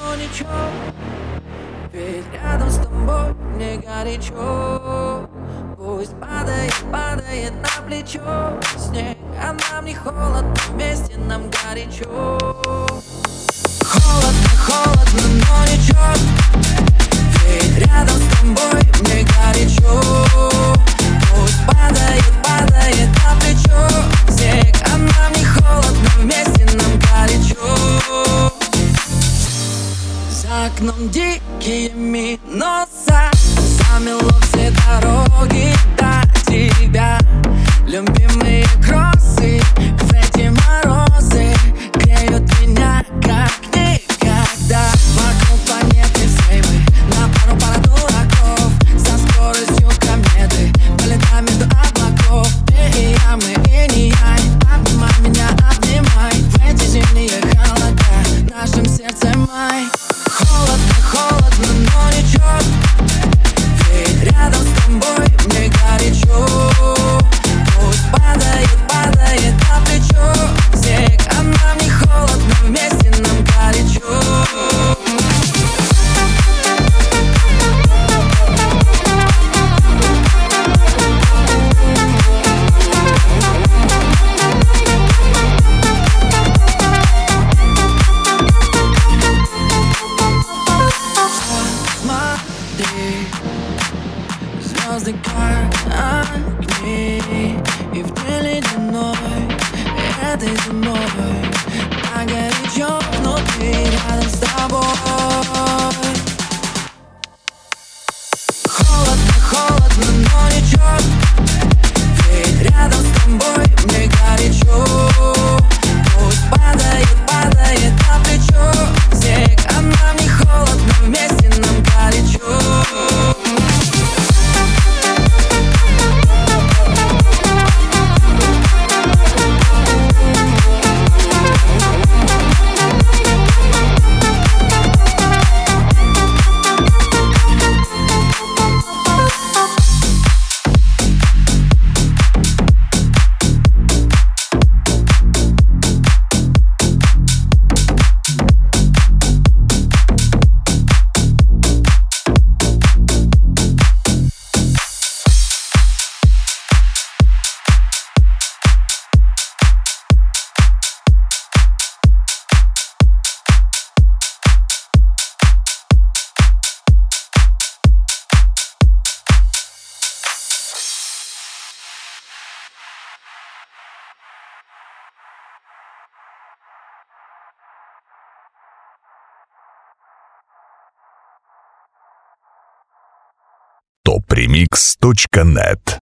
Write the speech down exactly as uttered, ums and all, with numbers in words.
но ничего, ведь рядом с тобой мне горячо. Пусть падает, падает на плечо снег, а нам не холодно, вместе нам горячо. Холодно, холодно, но ничего, ведь рядом с тобой мне горячо. Пусть падает, падает на плечо снег, а нам не холодно, вместе нам горячо. За окном дикие минуса, замело все дороги до тебя. Любимые кроссы в эти морозы греют меня как никогда. Вокруг планеты все мы на пару пара дураков, со скоростью кометы полетаем между облаков. Ты и я, мы и не я, обнимай меня, обнимай. В эти зимние холода нашим сердцем май. Холодно, холодно, но ничего, ведь рядом с тобой мне горячо. Пусть падает, падает на плечо снег, а нам не холодно, вместе нам горячо. Звезды как огни, и в день ледяной этой зимой так горячо внутри, рядом с тобой. Холодно, холодно, но ничего, ведь рядом с тобой мне горячо. Пусть падает, падает на плечо снег, а нам не холодно, вместе нам горячо. топ ремикс точка нет